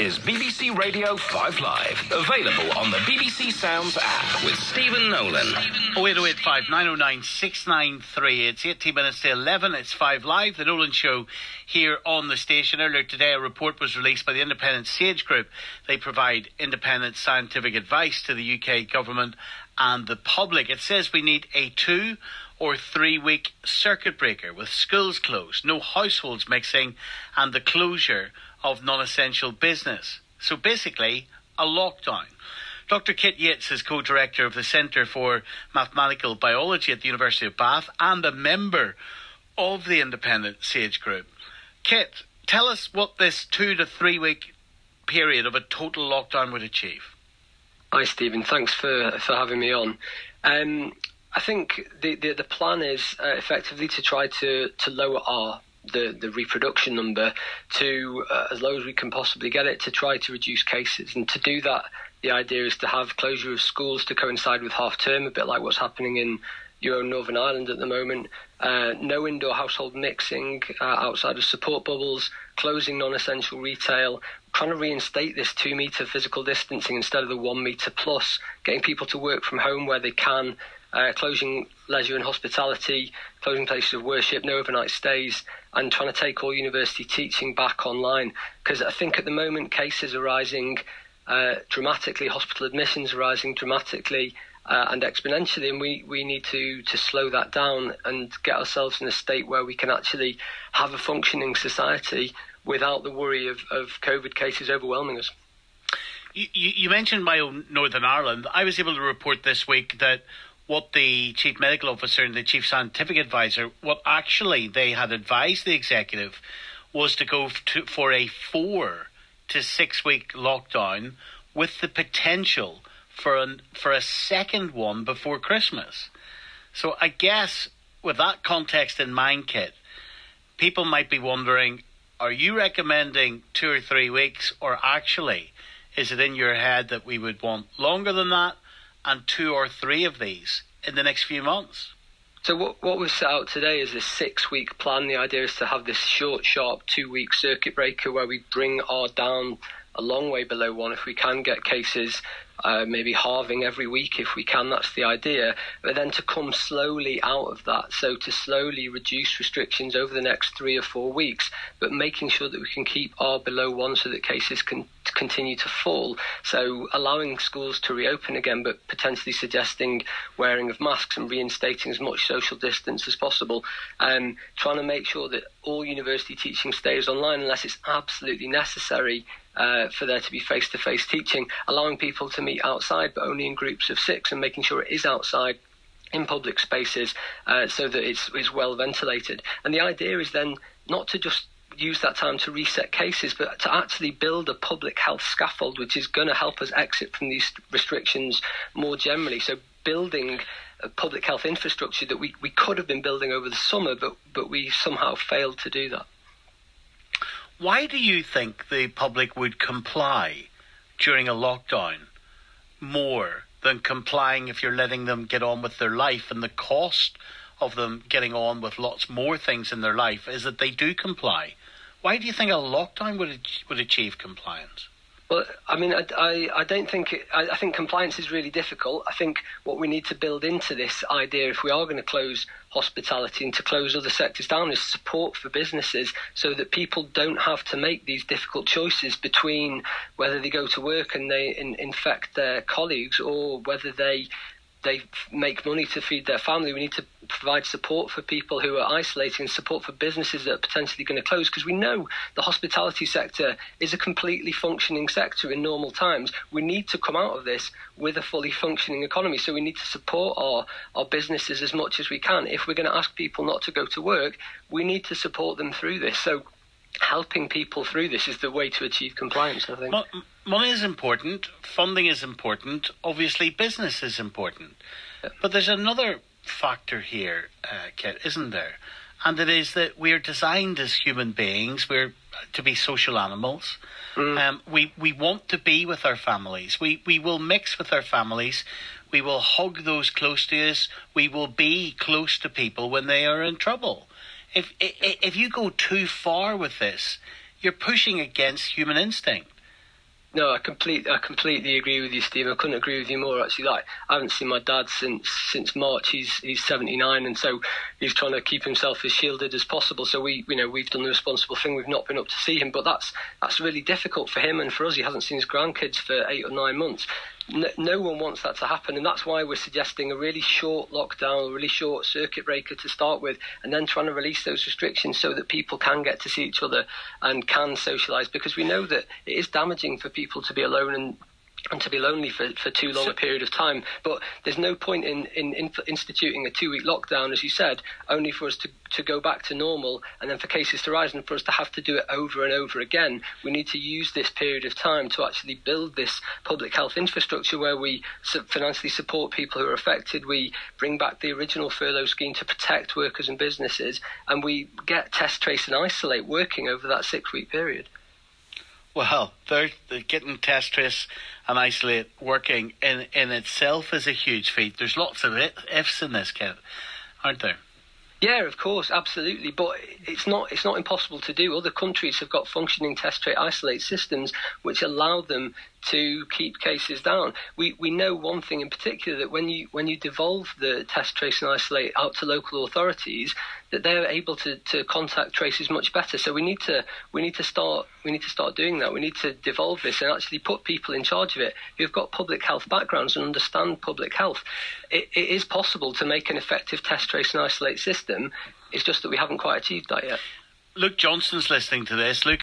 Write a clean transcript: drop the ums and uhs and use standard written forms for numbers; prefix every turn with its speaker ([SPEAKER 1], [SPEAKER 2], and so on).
[SPEAKER 1] is BBC Radio 5 Live. Available on the BBC Sounds app with Stephen Nolan.
[SPEAKER 2] 08085 909 693. It's 18 minutes to 11. It's 5 Live, the Nolan Show here on the station. Earlier today, a report was released by the independent Sage Group. They provide independent scientific advice to the UK government and the public. It says we need a 2 or 3 week circuit breaker with schools closed, no households mixing, and the closure of non-essential business. So basically, a lockdown. Dr. Kit Yates is co-director of the Centre for Mathematical Biology at the University of Bath and a member of the independent Sage Group. Kit, tell us what this 2 to 3 week period of a total lockdown would achieve.
[SPEAKER 3] Hi, Stephen. Thanks for having me on. I think the plan is effectively to try to lower the reproduction number to as low as we can possibly get it, to try to reduce cases. And to do that, the idea is to have closure of schools to coincide with half term, a bit like what's happening in your own Northern Ireland at the moment. No indoor household mixing outside of support bubbles, closing non-essential retail, trying to reinstate this 2 metre physical distancing instead of the 1 metre plus, getting people to work from home where they can, closing leisure and hospitality, closing places of worship, no overnight stays, and trying to take all university teaching back online. Because I think at the moment cases are rising dramatically, hospital admissions are rising dramatically and exponentially, and we need to slow that down and get ourselves in a state where we can actually have a functioning society without the worry of COVID cases overwhelming us.
[SPEAKER 2] You mentioned my own Northern Ireland. I was able to report this week that what the Chief Medical Officer and the Chief Scientific Advisor, what actually they had advised the executive was to go for a 4 to 6 week lockdown with the potential for a second one before Christmas. So I guess with that context in mind, Kit, people might be wondering, are you recommending 2 or 3 weeks, or actually is it in your head that we would want longer than that and 2 or 3 of these in the next few months?
[SPEAKER 3] So what was set out today is a 6 week plan. The idea is to have this short, sharp 2 week circuit breaker where we bring R down a long way below 1 if we can get cases, maybe halving every week if we can, that's the idea, but then to come slowly out of that, so to slowly reduce restrictions over the next 3 or 4 weeks, but making sure that we can keep R below 1 so that cases can continue to fall, so allowing schools to reopen again, but potentially suggesting wearing of masks and reinstating as much social distance as possible, trying to make sure that all university teaching stays online unless it's absolutely necessary for there to be face-to-face teaching, allowing people to meet outside but only in groups of 6 and making sure it is outside in public spaces so that it's well ventilated. And the idea is then not to just use that time to reset cases, but to actually build a public health scaffold which is going to help us exit from these restrictions more generally. So building a public health infrastructure that we could have been building over the summer, but we somehow failed to do that.
[SPEAKER 2] Why do you think the public would comply during a lockdown more than complying if you're letting them get on with their life? And the cost of them getting on with lots more things in their life is that they do comply. Why do you think a lockdown would achieve compliance?
[SPEAKER 3] Well, I mean, I don't think... I think compliance is really difficult. I think what we need to build into this idea, if we are going to close hospitality and to close other sectors down, is support for businesses so that people don't have to make these difficult choices between whether they go to work and they infect their colleagues or whether they make money to feed their family. We need to provide support for people who are isolating and support for businesses that are potentially going to close, because we know the hospitality sector is a completely functioning sector in normal times. We need to come out of this with a fully functioning economy, so we need to support our businesses as much as we can. If we're going to ask people not to go to work, we need to support them through this. So helping people through this is the way to achieve compliance, I think.
[SPEAKER 2] Money is important, funding is important, obviously business is important. Yeah. But there's another factor here, Kit, isn't there? And it is that we're designed as human beings, we're to be social animals. We want to be with our families. We will mix with our families. We will hug those close to us. We will be close to people when they are in trouble. If you go too far with this, you're pushing against human instinct.
[SPEAKER 3] No, I completely agree with you, Steve. I couldn't agree with you more. Actually, I haven't seen my dad since March. He's 79, and so he's trying to keep himself as shielded as possible. So we've done the responsible thing. We've not been up to see him, but that's really difficult for him and for us. He hasn't seen his grandkids for 8 or 9 months. No one wants that to happen, and that's why we're suggesting a really short lockdown, a really short circuit breaker to start with, and then trying to release those restrictions so that people can get to see each other and can socialise, because we know that it is damaging for people to be alone and to be lonely for too long a period of time. But there's no point in instituting a 2-week lockdown, as you said, only for us to go back to normal and then for cases to rise and for us to have to do it over and over again. We need to use this period of time to actually build this public health infrastructure where we financially support people who are affected, we bring back the original furlough scheme to protect workers and businesses, and we get test, trace and isolate working over that 6-week period.
[SPEAKER 2] Well, they're getting test, trace and isolate working in itself is a huge feat. There's lots of ifs in this, Kev, aren't there?
[SPEAKER 3] Yeah, of course, absolutely. But it's not impossible to do. Other countries have got functioning test, trace, isolate systems which allow them to keep cases down. We know one thing in particular, that when you devolve the test, trace and isolate out to local authorities, that they're able to contact traces much better. So we need to start doing that. We need to devolve this and actually put people in charge of it who've got public health backgrounds and understand public health. It is possible to make an effective test, trace and isolate system. It's just that we haven't quite achieved that yet.
[SPEAKER 2] Luke Johnson's listening to this. Luke